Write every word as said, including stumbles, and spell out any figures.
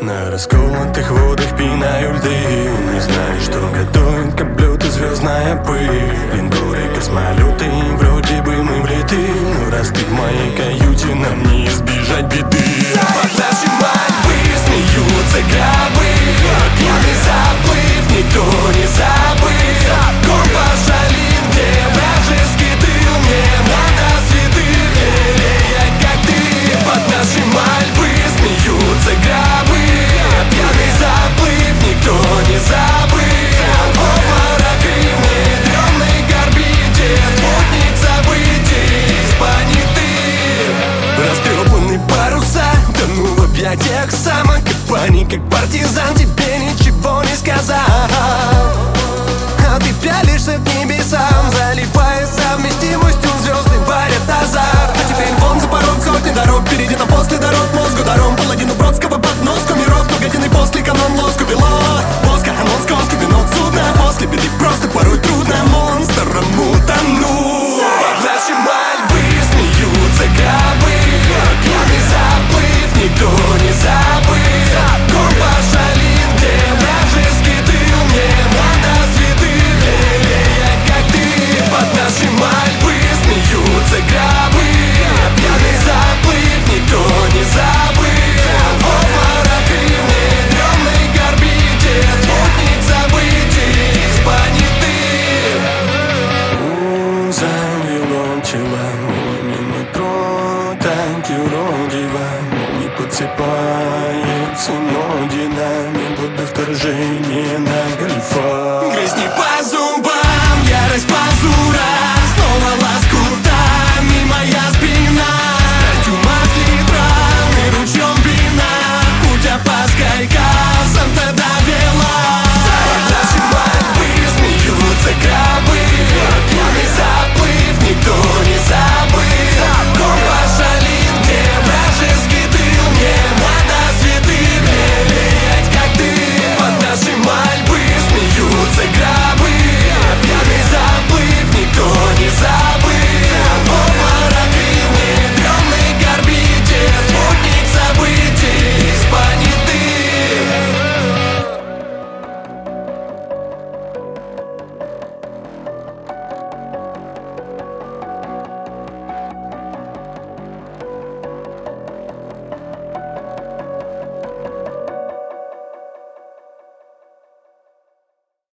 На расколотых водах пинаю льды. Не знаю, что готовит к облету звездная пыль. Линкоры, космолеты, вроде бы мы влеты. Но раз ты в моей каюте, нам не избежать беды. Под нашей мольбы смеются крабы. Пьяный заплыв, никто не забыл. Компас шалин, где вражеский тыл. Мне надо святых, лелея, как ты. Под нашей мольбы смеются крабы. Пьяный заплыв, никто не забыл. Обморок и в недремной орбите. Спутник событий понятых. Растрепанные паруса, тону в объятиях самок. И паника, как партизан, тебе ничего не сказал. А ты пялишься к небесам, заливая совместимостью звезды варят азарт. А теперь вон за порог сотни дорог. Впереди, но после дорог мозгу дорог. Паладину Бродского под носку миров. Погодиный после канон лоску бело. Воска, анон скоски, винок судна. После беды просто порой трудно монстром утонуть. Под наши мольбы смеются крабы. Пьяный заплыв, никто не забыл. Компас шалин, где вражеский тыл. Мне надо святых, лелея, как ты. Под наши мольбы смеются крабы. Пьяный заплыв, никто не забыл. Обморок и в недремной орбите. Спутник событий понятых. Завело тела, не нутро, танки уродива. Не подсыпается, но динамик, будто вторжение на